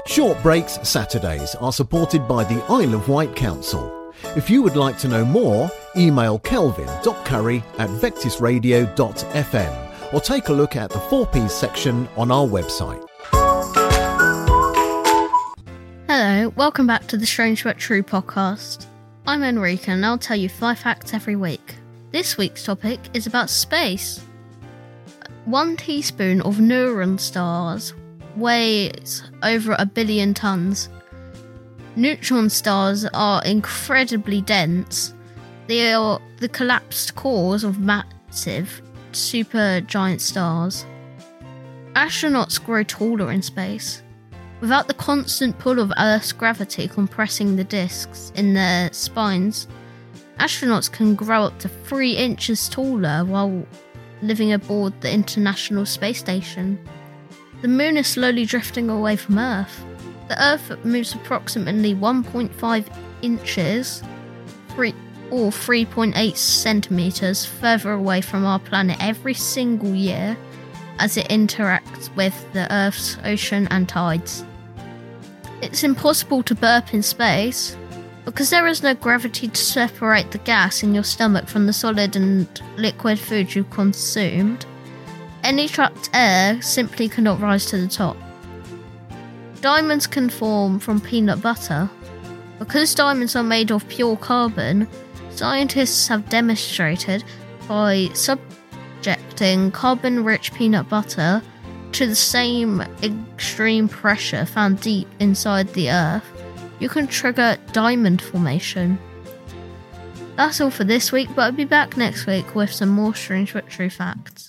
Short Breaks Saturdays are supported by the Isle of Wight Council. If you would like to know more, email kelvin.curry@vectisradio.fm or take a look at the 4Ps section on our website. Hello, welcome back to the Strange But True podcast. I'm Enrica and I'll tell you 5 facts every week. This week's topic is about space. 1 teaspoon of neutron stars weighs over 1 billion tons. Neutron stars are incredibly dense. They are the collapsed cores of massive supergiant stars. Astronauts grow taller in space. Without the constant pull of Earth's gravity compressing the disks in their spines, astronauts can grow up to 3 inches taller while living aboard the International Space Station. The moon is slowly drifting away from Earth. The Earth moves approximately 1.5 inches or 3.8 centimetres further away from our planet every single year as it interacts with the Earth's ocean and tides. It's impossible to burp in space because there is no gravity to separate the gas in your stomach from the solid and liquid food you've consumed. Any trapped air simply cannot rise to the top. Diamonds can form from peanut butter. Because diamonds are made of pure carbon, scientists have demonstrated by subjecting carbon-rich peanut butter to the same extreme pressure found deep inside the Earth, you can trigger diamond formation. That's all for this week, but I'll be back next week with some more strange but true facts.